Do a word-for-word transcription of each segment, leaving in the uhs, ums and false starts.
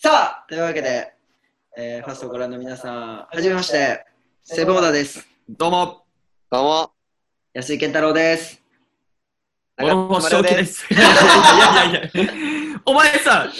さあ、というわけで、えー、ファーストをご覧の皆さん、はじめまして、セブンオーダーです。 どうも、 どうも、 安井健太郎です。 諸星正樹です。いやいやいやいや、お前さ、 はい、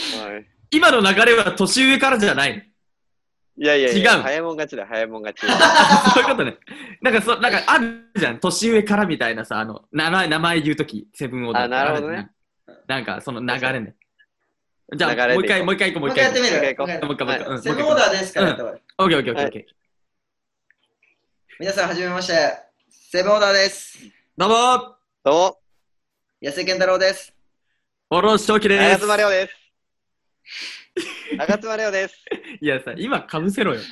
今の流れは年上からじゃないの？ いやいやいや、 違う。 早いもん勝ちだ、早いもん勝ち。 そういうことね。なんかそ、なんかあるじゃん、年上からみたいなさ、あの、名前、名前言うとき、セブンオーダーあ、なるほどね。 なんか、その流れね。じゃあ、 流れでもう一回、もう一回行こう、 もう一回やってみる。 もう一回行こうもう一回、もう一回。うんセブンオーダーですからやった方がいい。 オッケーオッケーオッケーオッケー。 皆さん、はじめまして、セブンオーダーです。 どうも、 どうも、 安井健太郎です。 諸星正樹です。 長妻レオです。長妻レオです。 いやさ、今かぶせろよ。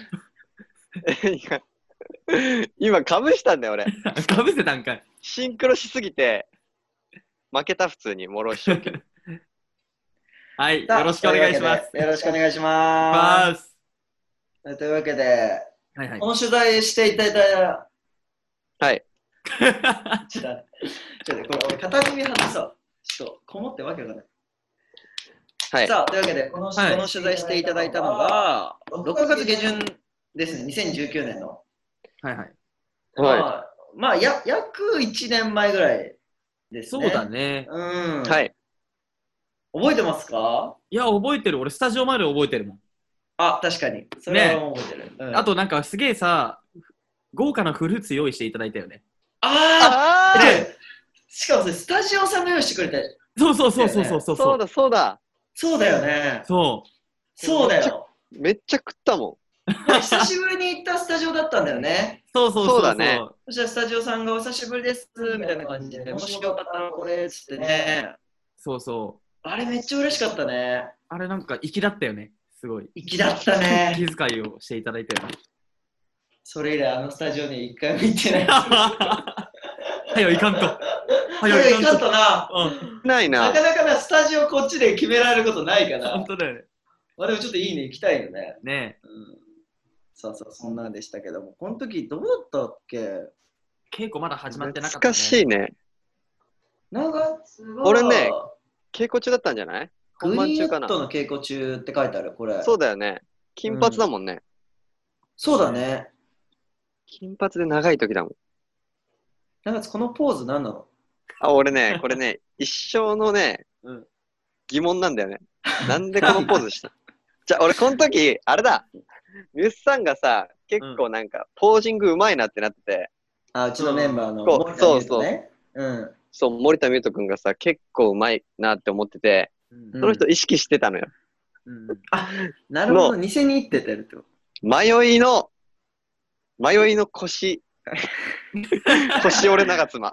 今、かぶしたんだよ、俺。 かぶせたんかい。 シンクロしすぎて、負けた、普通に、もろし正樹。 はい、よろしくお願いします。 よろしくお願いします。というわけで、 はいはい、 この取材していただいた、 はい。 ちょっと、ちょっと、これ、片耳外そう。ちょっと、こもってわけがない。 はい。 さあ、というわけで、この、 はい、 この取材していただいたのが、ろくがつ下旬ですね、にせんじゅうきゅうねんの。 はいはい。 まあ、まあ、や約いちねんまえぐらいですね。 そうだね。 うん。 はい。 覚えてますか？ いや、覚えてる。俺、スタジオまで覚えてるもん。 あ、確かに。それは覚えてる。ね、 うん、あと、なんか、すげえさ、豪華なフルーツ用意していただいたよね。 あー、で、しかもそれ、スタジオさんが用意してくれて。 そうそうそうそうそうそう。 そうだ、そうだ。 そうだよね。 そう。 そうだよ。 めっちゃ食ったもん。久しぶりに行ったスタジオだったんだよね。 そうそうそうそう。 そうだね。 そしたらスタジオさんがお久しぶりですみたいな感じで、もしよかったらこれっつってね。 そうそう。 あれめっちゃ嬉しかったね。 あれなんか粋だったよね。すごい。 粋だったね。 気遣いをしていただいたよね。 それ以来あのスタジオに一回も行ってない。 はよ、いかんと。 はよ、いかんとな。 うん、ないな。 なかなかな、スタジオこっちで決められることないから。 本当だよね。 まあでもちょっといいね、行きたいよね。 ねえ。 うん、そうそう、そんなんでしたけども、この時どうだったっけ？ 稽古まだ始まってなかったね。 懐かしいね。 なんか、 俺ね、稽古中だったんじゃない？ グリーンウッドの稽古中って書いてある、これ。 そうだよね。金髪だもんね。うん、 そうだね。 金髪で長い時だもん。 なんかこのポーズ何なの？ あ、俺ね、これね、一生のね、うん、疑問なんだよね。なんでこのポーズしたじゃあ俺この時、あれだ、ミュースさんがさ、結構なんか、ポージングうまいなってなってて。 あ、うちのメンバーの森田ミュートね。そうそう。 うん。 そう、森田ミュート君がさ、結構うまいなって思ってて、うん、その人意識してたのよ。 うん、あ、なるほど、偽に行ってたってこと。 迷いの、迷いの腰。腰折れ長妻。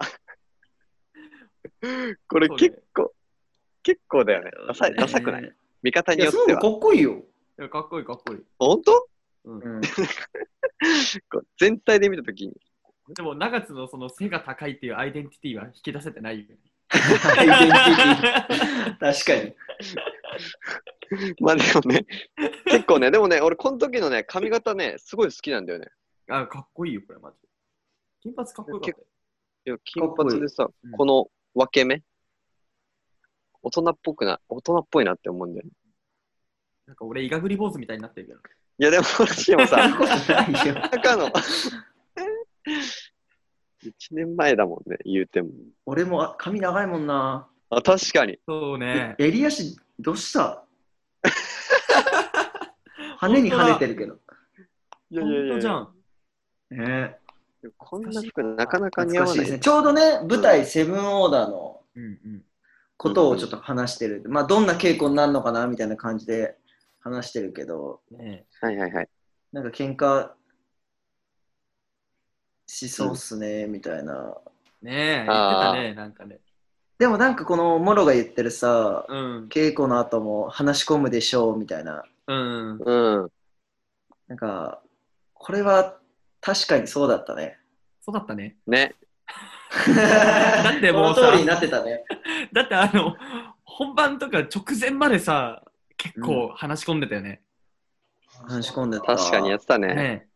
これ結構、結構だよね。ダサい、ダサくない？見方によっては。 いや、そうかっこいいよ。 いや、かっこいい、かっこいい。 本当？ うん。 全体で見たときに。 でも、長津のその背が高いっていうアイデンティティは引き出せてないよね。 アイデンティティ。確かに。 まあでもね、結構ね、でもね、俺この時のね、髪型ね、すごい好きなんだよね。 あ、かっこいいよ、これ、マジで。金髪かっこよかったよ。 いや、金髪でさ、こ, いいこの分け目、大人っぽくな、大人っぽいなって思うんだよね。 なんか俺、イガグリ坊主みたいになってるけど。 いや、でも、私もさ、中の、いちねんまえだもんね、言うても。 俺も髪長いもんな。 あ、確かに。 そうね。 襟足、どうした羽に跳ねてるけど。 いやいやいや。 ほんとじゃん。 ねえ。こんな服なかなか似合わないですね。 ちょうどね、舞台セブンオーダーのことをちょっと話してる。うんうん、まあ、どんな稽古になるのかなみたいな感じで話してるけど。 ね、はいはいはい。 なんか喧嘩しそうっすね、うん、みたいな。 ねえ、言ってたね、なんかね。 でもなんかこのモロが言ってるさ、 うん、 稽古の後も話し込むでしょうみたいな。 うん。 うん。 なんか、これは確かにそうだったね。 そうだったね。 ね。 だってもうさ、 この通りになってたね。 だってあの、本番とか直前までさ、結構話し込んでたよね。 うん、話し込んでた。 確かにやってたね。 ね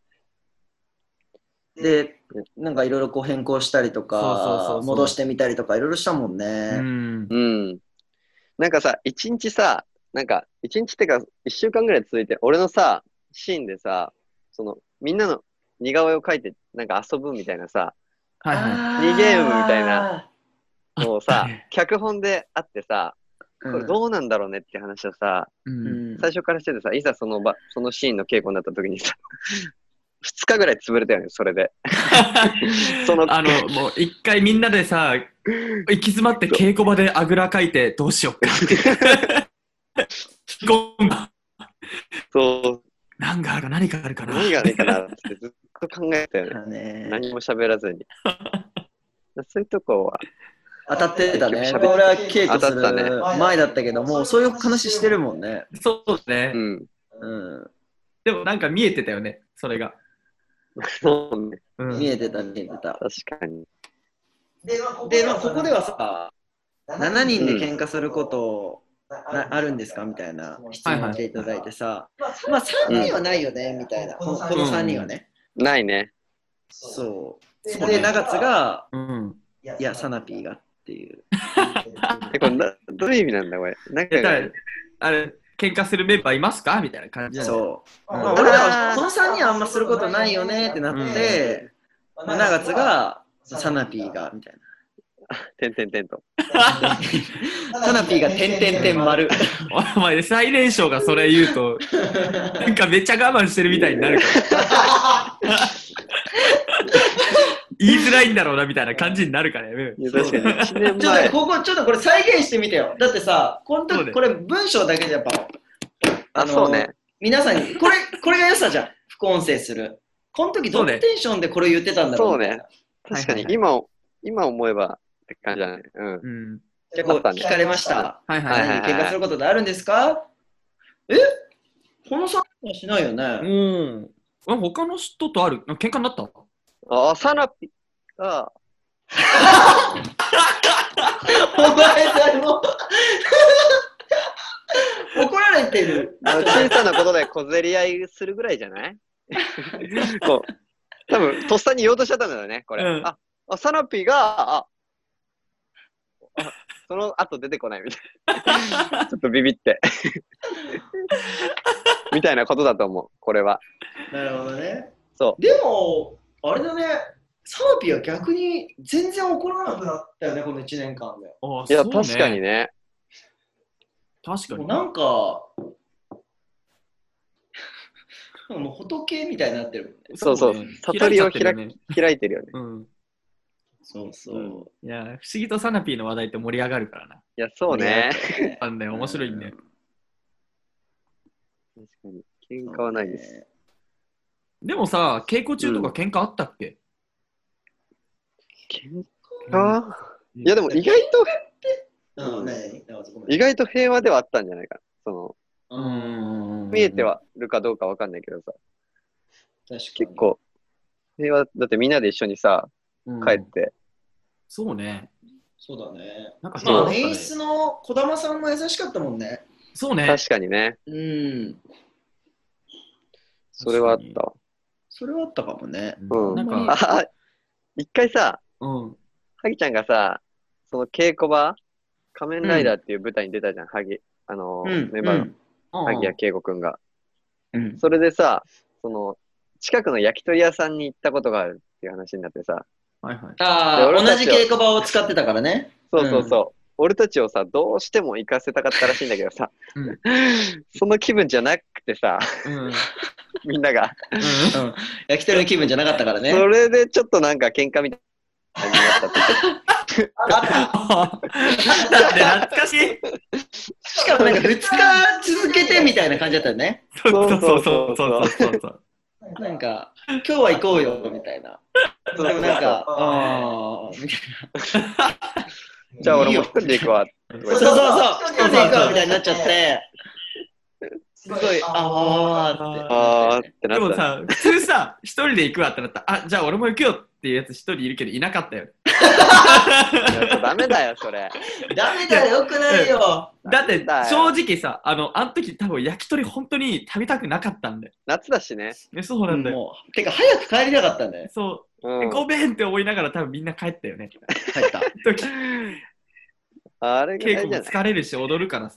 で、なんかいろいろこう変更したりとか、そうそうそうそう戻してみたりとかいろいろしたもんね。 うん。 うん。なんかさ、一日さ、 なんか、一日ってか、一週間ぐらい続いて、俺のさ、シーンでさ、その、みんなの似顔絵を描いて、なんか遊ぶみたいなさ、 はいはミニゲームみたいなのをさあったね、 脚本であってさ、これどうなんだろうねって話をさ、 い。うん。 うん最初からしててさ、いざその場、そのシーンの稽古になった時にさ、ふつかぐらい潰れたよね、それで。その、 あの、もう一回みんなでさ、行き詰まって稽古場であぐらかいてどうしようかって。ゴンそう、 何があるか何があるかな。 何がねえかなってずっと考えたよね。 だね。 何も喋らずに。そういうとこは、 当たってたね。 結構喋っ俺は稽古す当たったねる前だったけども、そういう話してるもんね。 そうですね、 うん。 うん。 でもなんか見えてたよね、それが。 そうね。 うん、 見えてた、見えてた。 確かに。 で、まあ、ここではさ、しちにんで喧嘩することなあるんですかみたいな質問していただいてさ、まあさんにんはないよね、みたいな。このこのさんにんはね。 ないね。 そう。 そうねで、長津が、 うん。 いや、サナピーがっていう。 え、これな、どういう意味なんだ、これ。なんかえ、だからあれ、喧嘩するメンバーいますかみたいな感じなんだよ。 そう。 うんまあ俺らはこのさんにんはあんますることないよねってなって、まあ、長津が、サナピーが、みたいな。 てんてんてんと。 サナピーが点々点丸。 お前、最年少がそれ言うと、なんかめっちゃ我慢してるみたいになるから。言いづらいんだろうなみたいな感じになるからね。 いや、確かにいちねんちょっとまえ。 ここちょっとこれ再現してみてよ。だってさ、このそうね時これ文章だけでやっぱ、 あ、そうね。 皆さんに、これ、これが良さじゃん。副音声する。この時どのテンションでこれ言ってたんだろうそうねみたいな。 確かにはいはいはい今、今思えばって感じだね。うん。 うん。 じゃあこうあったね聞かれました。 はいはいはいはい何喧嘩することってあるんですか？えこのさんにんはしないよね。 うん。あ他の人とある喧嘩になったあ、サナピが、 お前さんも怒られてる。 小さなことで小競り合いするぐらいじゃないこう、多分とっさに言おうとしちゃったんだよね、これ。 うんあ、あサナピが、あ、あその後出てこないみたいな。ちょっとビビって。みたいなことだと思う、これは。 なるほどね。 そでも、あれだね。サナピーは逆に全然怒らなくなったよね、このいちねんかんで。 あう。いや、 そうね確かにね。 確かに。 もうなんか、もう仏みたいになってるもんね。 そうそうね悟りを開開いちゃってるよね開いてるよね。 うん。 そうそう。 うんいや、不思議とサナピーの話題って盛り上がるからな。 いや、そうね。 あんね、面白いね。 確かに。喧嘩はないです。。 でもさ、稽古中とか喧嘩あったっけ、 喧嘩いや、でも意外と、 うん、ね意外と平和ではあったんじゃないかな。その、 うん。 見えてはるかどうかわかんないけどさ、 確かに結構、平和、だってみんなで一緒にさ、 うん帰って、 そうね。 そうだね。 なんかまあ、 そう演出の児玉さんも優しかったもんね。 そうね。 確かにね、 うん。 それはあったわ。 それはあったかもね。 うんなんうんか、 あ、一回さ、 うん。 ハギちゃんがさ、その稽古場、仮面ライダーっていう舞台に出たじゃん、ハギ。あのー、メンバーの萩谷圭吾くんが。 うん。 それでさ、その、近くの焼き鳥屋さんに行ったことがあるっていう話になってさ、 はいはい。 ああ、 で俺たちは同じ稽古場を使ってたからね。 そうそうそう、俺たちをさ、どうしても行かせたかったらしいんだけどさ、 うんその気分じゃなくてさ、 うん。 みんなが、 うんうん。焼き鳥の気分じゃなかったからね。 それでちょっとなんか喧嘩みたいな感じになったってあだって懐かしい。 しかもなんかふつか続けてみたいな感じだったよね。 そうそうそうそうそうそうそう。 なんか、今日は行こうよみたいな。 そうでもなんか、ああ、みたいじゃあ俺も一人で行くわ。 な。そうそうそう、一人で行くわみたいになっちゃって、すごい、あああーーって。 ってなった。 でもさ、普通さ、一人で行くわってなったら、あ、じゃあ俺も行くよっていうやつ一人いるけどいなかったよ。 いやダメだよ、それ。 ダメだよ、よくないよ。 だってなんだよ正直さ、あの、あの時多分焼き鳥本当に食べたくなかったんだよ。 夏だしね。 ね、そうなんだよ。 もう、てか早く帰りたかったんだよ。 そうう、 ん、 ごめんって思いながら多分みんな帰ったよね。 帰った。 時あれが稽古も大事じゃない。 疲れるし踊るからさ、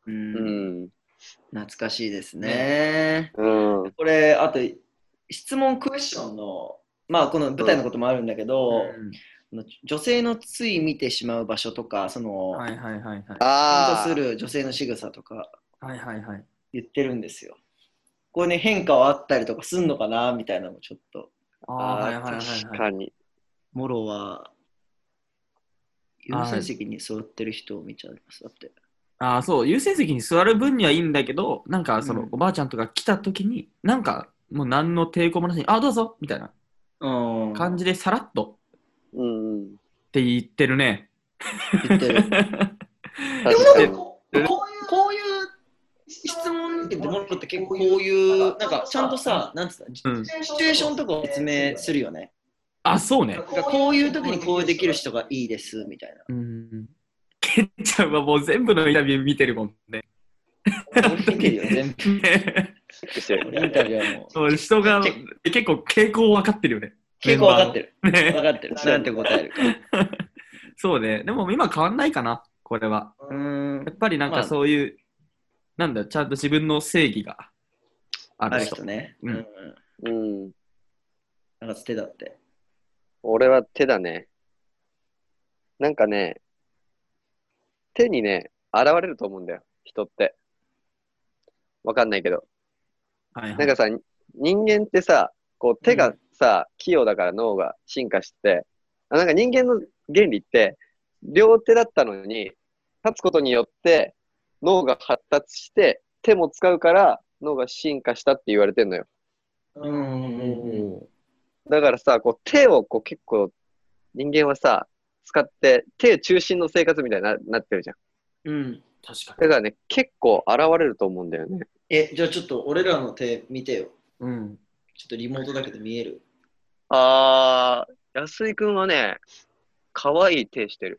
う。 うんん。 懐かしいですね。 うん。 これ、あと、質問クエスチョンの、まあ、この舞台のこともあるんだけど、 うん、 女性のつい見てしまう場所とか、その、 はいはいはいはい。 キュンとああ。 する女性の仕草とかはいはいはい。 言ってるんですよ。これね、変化はあったりとかすんのかなみたいなのもちょっと。 ああ、はいああ、 はいはい、はい。 確かに。 モロは、優はい先席に座ってる人を見ちゃいます。だって。 ああ、そう、優先席に座る分にはいいんだけど、なんかその、 うんおばあちゃんとか来た時に、なんかもう何の抵抗もなしに、あ、どうぞみたいなうん。 感じでさらっとうんうん。 って言ってるね。 言ってる。でもなんか確かに。 こう、こういう、こういう質問ってモロって結構こういう、なんかちゃんとさ、なんつった、 うん、 シチュエーションとかを説明するよね。 あ、そうね。 なんかこういう時にこうできる人がいいですみたいな。 うん。ケンちゃんはもう全部のインタビュー見てるもんね。 俺見てるよ、全部。 ね、 俺インタビューはもう。 そう人が結構傾向分かってるよね。 結構分かってる。 ね、 分かってる。なんて答えるか。 そうね。でも今変わんないかな、これは。 うーんやっぱりなんかそういう、まあ、なんだ、ちゃんと自分の正義がああるる人。 人ね。 ううんん。 うん。 なんか手だって。 俺は手だね。なんかね、手にね、現れると思うんだよ、人って。わかんないけど。 はいはい、 なんかさ、人間ってさ、こう手がさ、器用だから脳が進化して、あなんか人間の原理って、両手だったのに、立つことによって脳が発達して、手も使うから脳が進化したって言われてんのよ。 うんうんうんうん。 だからさ、こう手をこう結構人間はさ、使って手中心の生活みたいにななってるじゃん。 うん。 確かだからね、結構現れると思うんだよね。 え、じゃあちょっと俺らの手見てよ。 に。うん。 ちょっとリモートだけど見える。 あー、安井くんはね、可愛い手してる。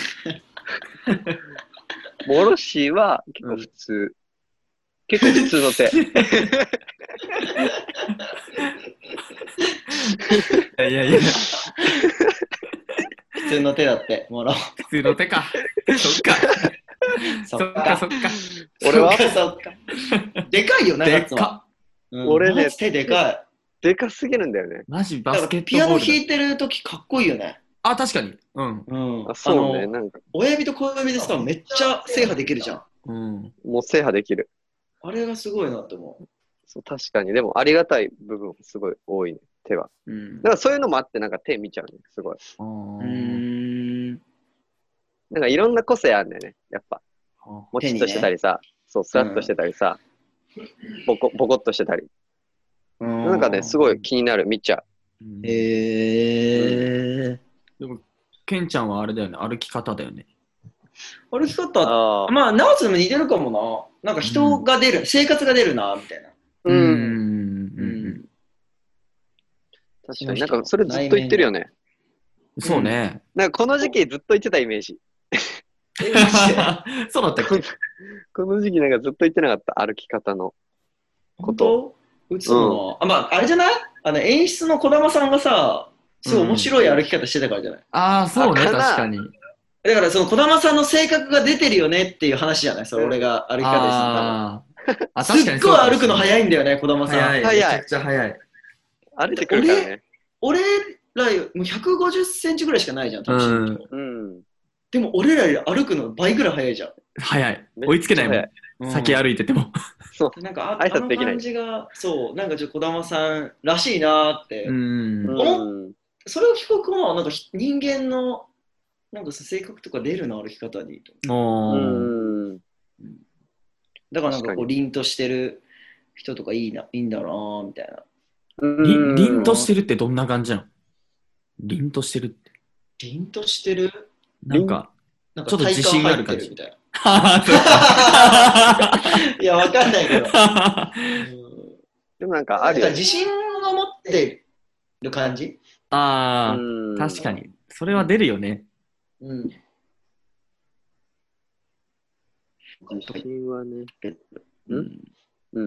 モロシーは結構普通。うん、結構普通の手。 いやいや。 普通の手だって、モロ。 普通の手か。そっか。そっかそっか。 俺はそっかそっか。でかいよな、 でかっ。うん、 俺ね、 手でかい。 でかすぎるんだよね。 マジバスケットボール。ピアノ弾いてるときかっこいいよね。 あ、確かに。うん。 うん、 あそうね、なんか。 親指と小指でさ、めっちゃ制覇できるじゃん。 うん。 もう制覇できる。 あれがすごいなって思う。 そう確かに。でもありがたい部分すごい多いね、手は。うん、だからそういうのもあってなんか手見ちゃうね、すごい。 うーん。 なんかいろんな個性あるんだよね、やっぱ。もちっとしてたりさ、ね、そう、スラッとしてたりさ、うん、ボコ、ボコっとしてたり。なんかね、すごい気になる、見ちゃう。 へえー。 でも、ケンちゃんはあれだよね、歩き方だよね。 歩き方、あまあ、直すのも似てるかもな。なんか人が出る、うん、生活が出るな、みたいな。 うん。うん。 確かになんかそれずっと言ってるよね。 そうね。 なんかこの時期ずっと言ってたイメージ。 そうだったっけ？ この時期なんかずっと言ってなかった、歩き方のこと。 いつも、うん、あ、まあ、あれじゃないあの演出の児玉さんがさ、すごい面白い歩き方してたからじゃない、うん、 ああ、そうね、確かに。 だからその児玉さんの性格が出てるよねっていう話じゃないそれ、うん、俺が歩き方ですの。あすっごい歩くの早いんだよね、児玉さん。 早い。めちゃくちゃ早い。 歩いてくるからね。 俺、俺らもうひゃくごじゅっセンチぐらいしかないじゃん、多分、 うん。 でも俺らより歩くの倍ぐらい早いじゃん。 早い。追いつけないもん。うん、先歩いてても。 そう。 なんかあ、あの感じが、そう、なんかちょっと児玉さんらしいなって。 うん。 それを聞くも、なんか人間の、なんか性格とか出るな、歩き方に。 うん。 だからなんかこう、凛としてる人とかいいな、いいんだな、みたいな。 凛凛としてるってどんな感じなの？凛としてるって。 凛としてるなんか、ちょっと自信がある感じ。 みたいな。いや、わかんないけど。 でもなんかあるよ、ね。 自信を持ってる感じ？ ああ、確かに。それは出るよね。 うん。 自信はね。うん。うん。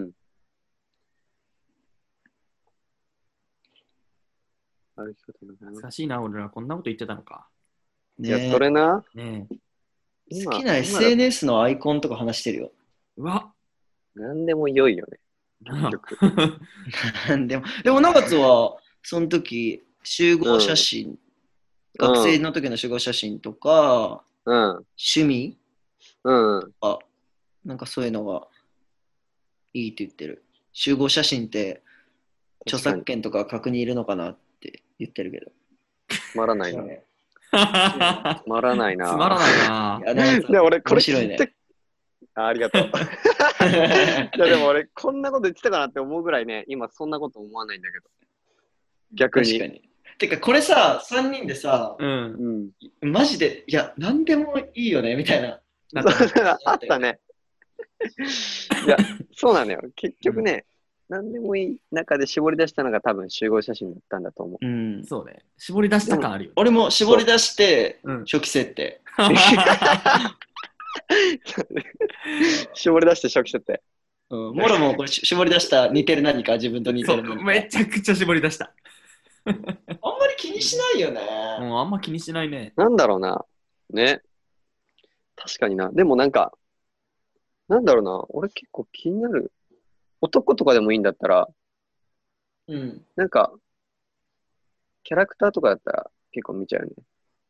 歩き方の懐かしいな、俺らこんなこと言ってたのか。 いや、それな。 ね好きな エスエヌエス のアイコンとか話してるよ。 うわ。 なんでも良いよね。結局。 でも、でも長津は、その時、集合写真、うん、学生の時の集合写真とか、 うん、 趣味、 うん、 あ、なんかそういうのがいいって言ってる。集合写真って、著作権とか確認いるのかなって言ってるけど。 つまらないな。つまらないな。 つまらないな。 いやでも俺、これ面白いね。 あ, ありがとう。いやでも俺、こんなこと言ってたかなって思うぐらいね、今そんなこと思わないんだけど。逆に。 確かに。てか、これさ、さんにんでさ、 うん、 マジで、いや、なんでもいいよね、みたいな。 なんかあったね。いや、そうなのよ。結局ね、うん、なんでもいい中で絞り出したのが多分集合写真だったんだと思う。 うん、そうね。絞り出した感あるよ。 俺も絞り出して、初期設定。 絞り出して初期設定。 うん、もろもこれ絞り出した似てる何か自分と似てる何か。 めちゃくちゃ絞り出した。 あんまり気にしないよね。 もうあんま気にしないね。 なんだろうな。ね。確かにな。でもなんか、なんだろうな。俺結構気になる。男とかでもいいんだったら、 うん。 なんか、キャラクターとかだったら結構見ちゃうよね。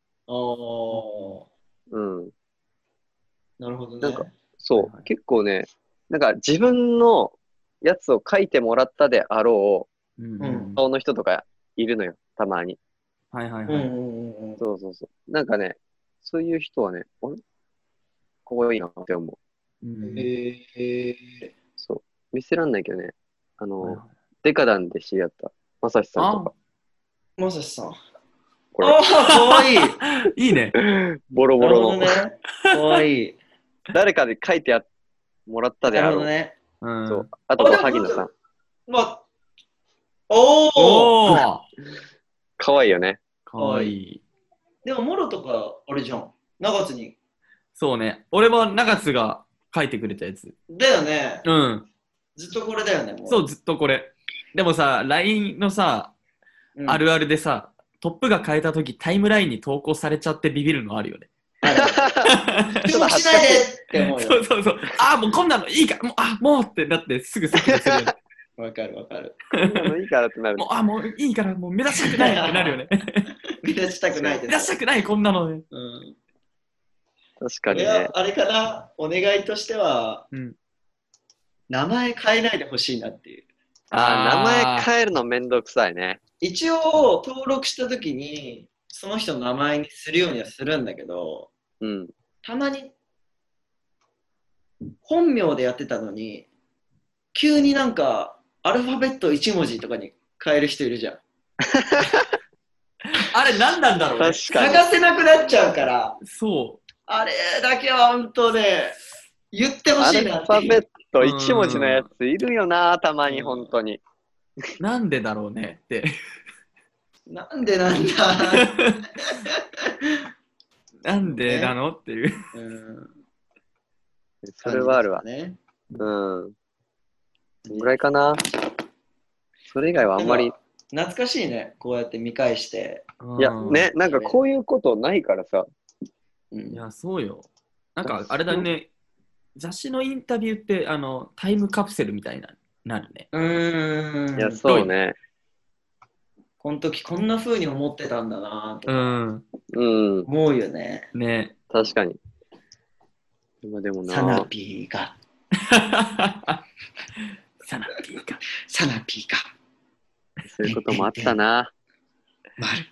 ああ。 うん。 なるほどね。 なんか、そう、はいはい、結構ね、なんか自分のやつを書いてもらったであろう、うん、顔の人とかいるのよ、たまに。 はいはいはい。 そうそうそう。なんかね、そういう人はね、あれここいいなって思う。 うん、へえ。 そう。見せらんないけどね、あの、はいはい、デカダンで知り合ったまさしさんとか。 まさしさん。 これ。 ああ、かわいい。 いいね。 ボロボロの。 ね、かわいい。 誰かで書いてやもらったであろう。 ね、 うん、そう。あと、萩野さん。 まあ、おおかわいいよね。 かわいい。 でも、モロとか、あれじゃん。長津に。 そうね。俺も長津が書いてくれたやつ。 だよね。 うん。 ずっとこれだよね。もうそう、ずっとこれ。でもさ、ライン のさ、うん、あるあるでさ、トップが変えたときタイムラインに投稿されちゃってビビるのあるよね。 注目しないでって思うよ。 そうそうそう。ああ、もうこんなのいいから、もう、あもうってなってすぐ削除するよね。 わかるわかる。 こんなのいいからってなる。 もう、あもういいから、もう目立ちたくないってなるよね。 目立ちたくないです。 目立ちたくない、こんなのね。 うん、 確かにね。 あれかな、お願いとしては、うん、名前変えないでほしいなっていう。 ああ、名前変えるのめんどくさいね。 一応、登録したときに、その人の名前にするようにはするんだけど、 うん、 たまに本名でやってたのに急になんかアルファベットいち文字とかに変える人いるじゃん。 あれ何なんだろうね。 探せなくなっちゃうから。 そう。 あれだけは本当ね、言ってほしいなっていう。 アルファベットいち文字のやついるよな、たまに本当に。 なんでだろうねって。 なんでなんだ。 なんでなの、ね、っていう。うん、 それはあるわ。 ね、 うん。どんぐらいかな。それ以外はあんまり。 懐かしいね、こうやって見返して。 いや、ね、なんかこういうことないからさ。 うん、いや、そうよ。なんかあれだね、雑誌のインタビューって、あの、タイムカプセルみたいな、なるね。 うーん。 いや、そうね。 この時こんな風に思ってたんだなとか、 うんうん、 思うよね。 ね。 確かに。今でもな。 サナピーが。 サナピーが。 サナピーが。 そういうこともあったな。 丸。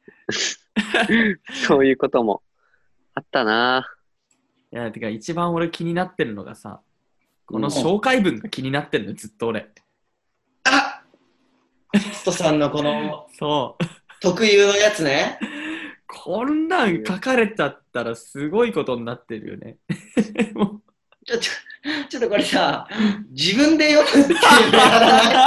そういうこともあったな。 いや、てか一番俺気になってるのがさ、この紹介文が気になってるの、ずっと俺。 あストさんのこのそう特有のやつね。 こんなん書かれちゃったらすごいことになってるよね。もうちょっとちょっとこれさ、自分で読むっていうのやら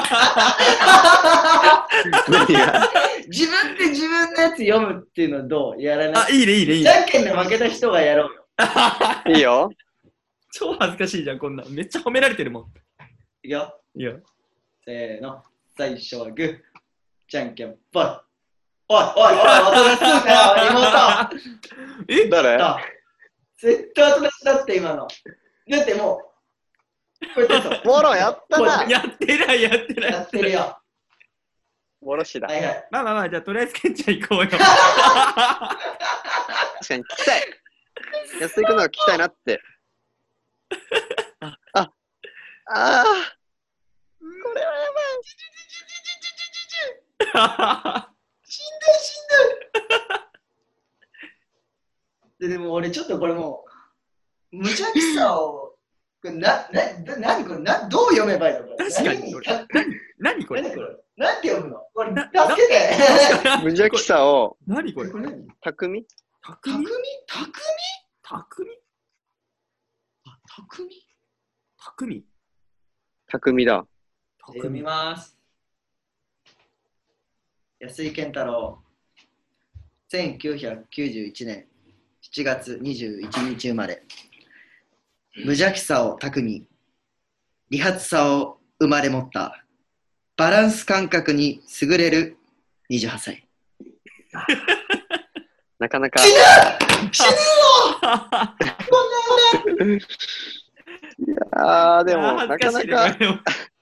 ない？自分で自分のやつ読むっていうのどう？やらない？ あ、いいねいいねいいね。 じゃんけんで負けた人がやろうよ。 いいよ。 超恥ずかしいじゃん、こんなん。めっちゃ褒められてるもん。 いいよ。 いいよ。 せーの。最初はグー。じゃんけんぽい。おいおいおい、おとなしそうかよ、 妹。え、誰？ 絶対おとなしだって今の。だってもこうやってそう。 ボロやったな。 やってない、やってない。 やってるよ。 ボロしだ。 はいはい。 まあまあまあ、じゃあとりあえずケンちゃん行こうよ。 確かに聞きたい。安井くんのが聞きたいなって。あ、あ、あー。これはやばい。 死んだ死んだ。ででも俺ちょっとこれもう無邪気さをこれななな何これなどう読めばいいのこれ。 確かに何何これ何これなんて読むのこれな助けて。 無邪気さを、 何これこれ何匠匠匠匠匠あ匠匠匠だ。 読みます。安井健太郎、せんきゅうひゃくきゅうじゅういちねんしちがつにじゅういちにち生まれ。無邪気さを巧み、利発さを生まれ持った、バランス感覚に優れるにじゅうはっさい。 なかなか。 死ぬ死ぬぞいやー、でも、 あーなかなか。 恥ずしいね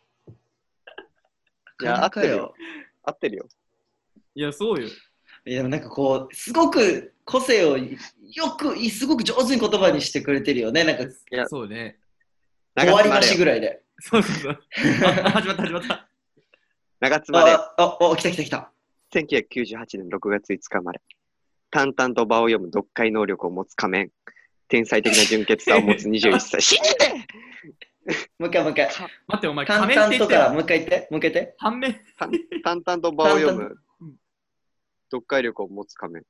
いや、合ってるよ。合ってるよ。 いや、そうよ。 いやでもなんかこう、すごく個性をよく、すごく上手に言葉にしてくれてるよね。なんか、 いやそうね。 終わりなしぐらいで。 そうそうそう。あ、始まった、始まった。 長津まで。 あ、あ、あ、来た来た来た。 せんきゅうひゃくきゅうじゅうはちねんろくがついつか生まれ。淡々と場を読む読解能力を持つ仮面。天才的な純潔さを持つにじゅういっさい。死んでもう一回もう一回。 待って、お前、 淡仮面って言ってよ。 々とからもう一回言って。もう一回言って。 反面。 淡々と場を読む読解力を持つ仮面。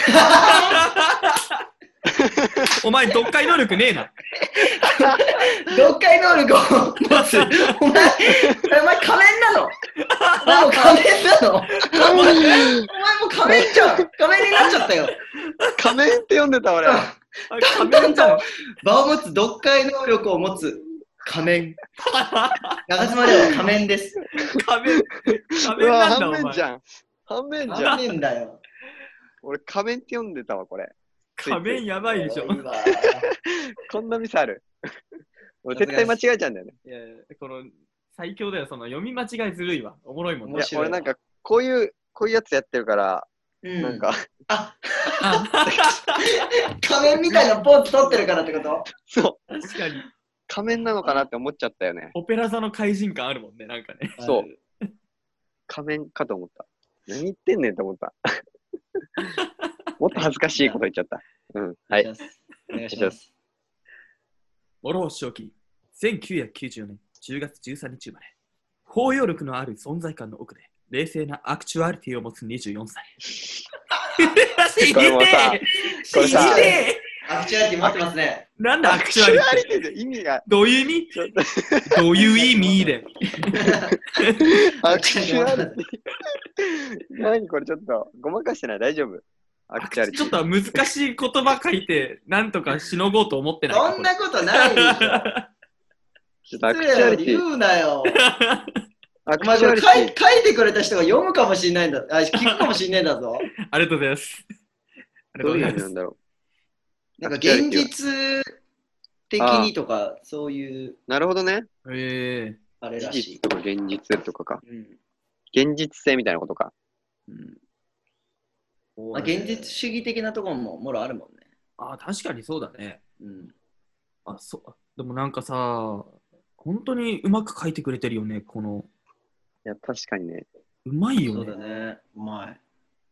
お前、読解能力ねえな。 読解能力を持つ。お前、お前仮面なのお前もう仮面なのお前、お前もう仮面じゃん仮面になっちゃったよ仮面って読んでた俺。 仮面じゃん。 場を持つ読解能力を持つ仮面。長妻では仮面です。 仮面。仮うわ、 面なんだ、お前半面じ。ゃん。半面じゃん。 仮面だよ。 俺、仮面って読んでたわ、これ。 仮面やばいでしょ。 いいわこんなミスある。俺、絶対間違えちゃうんだよね。 いやいや、この最強だよ、その読み間違いずるいわ。おもろいもんねいや、 面白い俺なんか、こういう、こういうやつやってるから、 うんなんか、 あ、 あ仮面みたいなポーズ取ってるからってことそう、 確かに。 仮面なのかなって思っちゃったよね。 オペラ座の怪人感あるもんね、なんかね。 そう。仮面かと思った。何言ってんねんと思った。もっと恥ずかしいこと言っちゃった。うん。はい。 お願いします。 諸星正樹、せんきゅうひゃくきゅうじゅうよねんじゅうがつじゅうさんにち生まれ。包容力のある存在感の奥で、冷静なアクチュアリティを持つにじゅうよんさい。死これもさねこれさ死ねアクチュアリティ持ってますね。 なんだアアクチュアリティティで意味が、 どういう意味ちょっと、 どういう意味でアクチュアリティ。何これちょっと、ごまかしてない大丈夫アクチュアリティ。 ちょっと難しい言葉書いて、なんとかしのごうと思ってないか。 そんなことないでしょ。 ちょっとアクチュアリティ。 言うなよ。 アクお前これチュアリティ。 書い書いてくれた人が読むかもしれないんだ。あ、聞くかもしれないんだぞ。 ありがとうございます。ありがとどういう意うございます。 味なんだろなんか現実的にとか、そういうう。なるほどね。 え事あれらしい。 実とか現実とかか。 うん現実性みたいなことか。 うんーまあ、現実主義的なところももろあるもんね。 あ、確かにそうだね。 うん、 あ、そう。でもなんかさ、本当にうまく書いてくれてるよね、この。 いや、確かにね。 うまいよそうだね。 ね。うまい。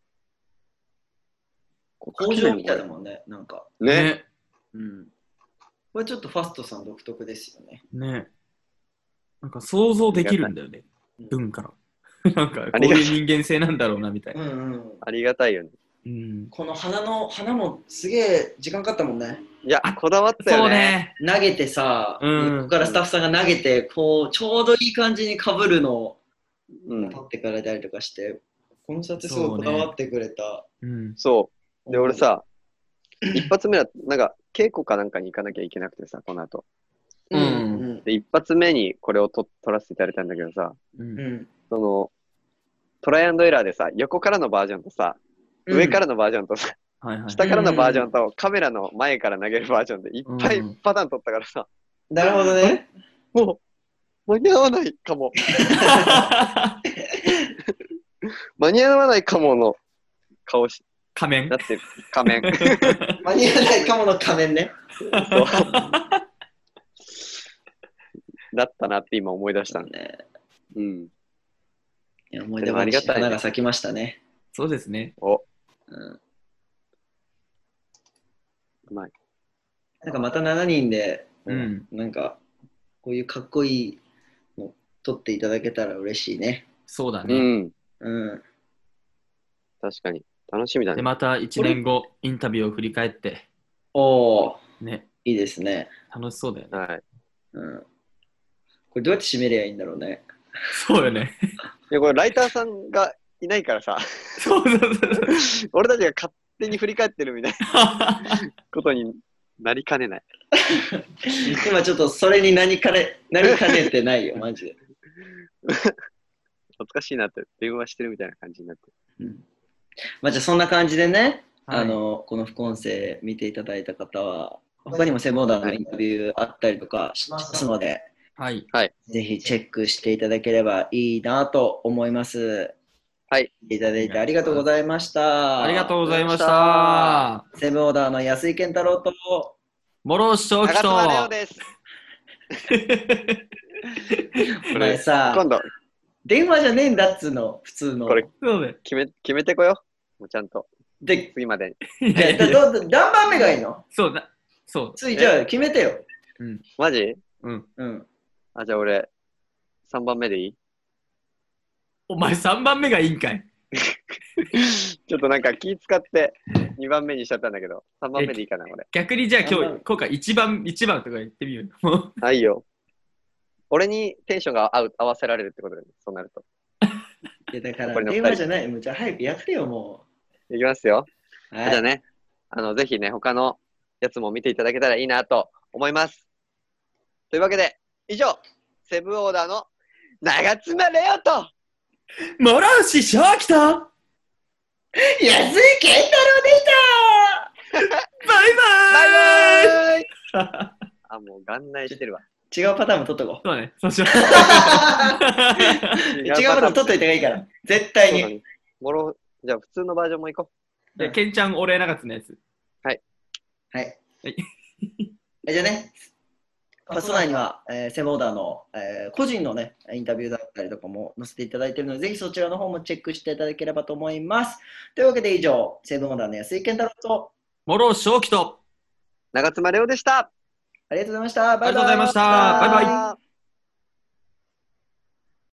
こう工場みたいだもんね。なんか。 ね。 うん。これちょっとファストさん独特ですよね。 ね。ね。なんか想像できるんだよね、 うん文から。なんかこういう人間性なんだろうなみたいな。 うんうん。 ありがたいよね。 うん、 この花の花もすげえ時間かかったもんね。 いやあ、 こだわったそうよね。 ね。 投げてさ、 うんここからスタッフさんが投げて、こうちょうどいい感じにかぶるのをうん。 取ってくれたりとかして、この撮影すごいこだわってくれた。 うん、 そう。で、俺さ、一発目は、なんか、稽古かなんかに行かなきゃいけなくてさ、この後。 うんうんうんで、一発目にこれをと撮らせていただいたんだけどさ、 うんうんその、トライアンドエラーでさ、横からのバージョンとさ、上からのバージョンとさ、 はいはい。 下からのバージョンとカメラの前から投げるバージョンでいっぱいパターン撮ったからさ、 なるほどね。 もう、間に合わないかも。間に合わないかもの顔し、 仮面だって仮面。 間に合わないかもの仮面ね。 そうだったなって今思い出したんで。 ねうん。 いや思い出話に花が咲きましたね。 そうですね。 お、 うん、 うまい。 なんかまたしちにんで、 うん。 なんかこういうかっこいいの撮っていただけたら嬉しいね。 そうだね。 うん。 うん。 確かに。楽しみだで、 ね。 またいちねんご、インタビューを振り返って、 おー、 ね、 いいですね。 楽しそうだよね。 はい。 うん。これどうやって締めりゃいいんだろうね。 そうよね。 いや、これライターさんがいないからさ、 そうそうそうそう。 俺たちが勝手に振り返ってるみたいなことになりかねない。 今ちょっとそれに何かね、何かねてないよ、マジで。 恥ずかしいなって電話してるみたいな感じになってる。 うん、まあじゃあそんな感じでね、 はい、 あのこの副音声見ていただいた方は、他にもセブンオーダーのインタビューあったりとかしますので、 はい、 ぜひチェックしていただければいいなと思います。 はい。 いただいてありがとうございました。 ありがとうございました。 セブンオーダーの安井健太郎と諸石正樹と。 長妻レオです。 お前さ、 今度電話じゃねえんだっつうの、普通の。 これそうね、 決め決めてこよう。もうちゃんと。 で、 次までいやだどど何番目がいいの？ そうだ。そう。 ついじゃあ決めてよ。 うん。 マジ？ うん。 うん。 あ、じゃあ俺、さんばんめでいい？ お前さんばんめがいいんかい。 ちょっとなんか気使ってにばんめにしちゃったんだけど、さんばんめでいいかな、俺。 逆にじゃあ今日、今回いちばん、一番とか言ってみようよ。 あ、いいよ。俺にテンションが合う合わせられるってことだね、そうなると。 いやだから電話じゃない。もうじゃあ早くやってよ、もう。いきますよ。 う。はい、 じゃあね、あの、ぜひね、他のやつも見ていただけたらいいなと思います。というわけで、以上、セブンオーダーの長妻レオと、 諸石正樹と、 安井健太郎でしたバイバーイバイバーイあ、もう元内してるわ。 違うパターンも取っとこう。 そうね、そうしよう。 違うパターン取っといた方がいいから。絶対に。 もろ、じゃあ普通のバージョンもいこう。で、ケンちゃんお礼長津のやつ。 はい。 はい。はい、じゃあね、パス内には、えー、セブンオーダーの、えー、個人のね、インタビューだったりとかも載せていただいているので、ぜひそちらの方もチェックしていただければと思います。というわけで以上、セブンオーダーの安井健太郎と、 諸石正樹と、 長妻レオでした。 ありがとうございました。 バイバイ。ありがとうございました。バイバイ。